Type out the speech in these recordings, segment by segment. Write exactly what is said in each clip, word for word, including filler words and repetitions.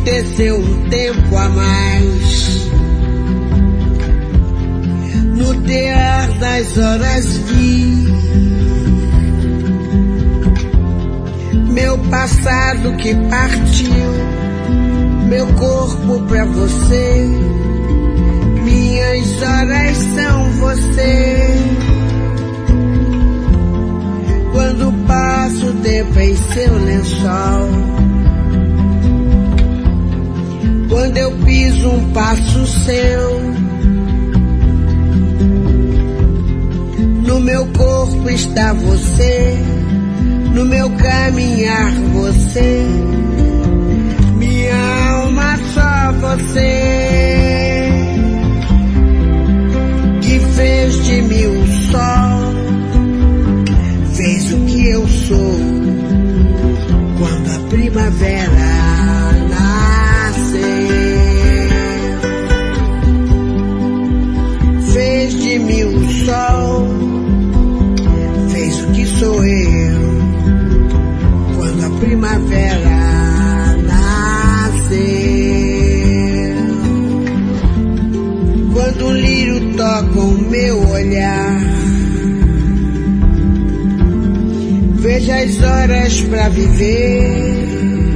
anoiteceu um tempo a mais. No tear das horas vi meu passado que partiu, meu corpo pra você. Minhas horas são você. Quando passo o tempo em seu lençol, quando eu piso um passo seu, no meu corpo está você, no meu caminhar você, minha alma só você, que fez de mim o sol, fez o que eu sou, quando a primavera nasceu, fez de mim o sol, fez o que sou eu, quando a primavera nasceu. Quando o lírio toca o meu olhar, vejo as horas pra viver.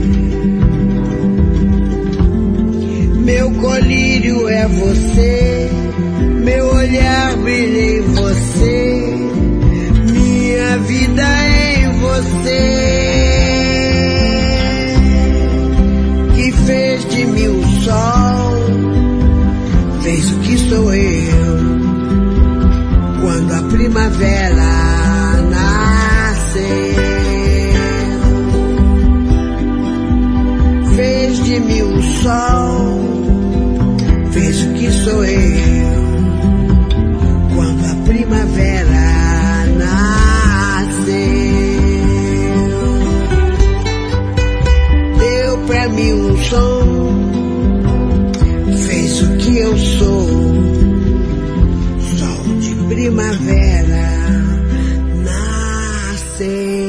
Meu colírio é você, meu olhar brilha em você, minha vida é em você, que fez de mim o sol, fez o que sou eu, quando a primavera nasceu, fez de mim o sol, fez o que sou eu, quando a primavera nasceu, deu pra mim um som, fez o que eu sou, sol de primavera nasceu.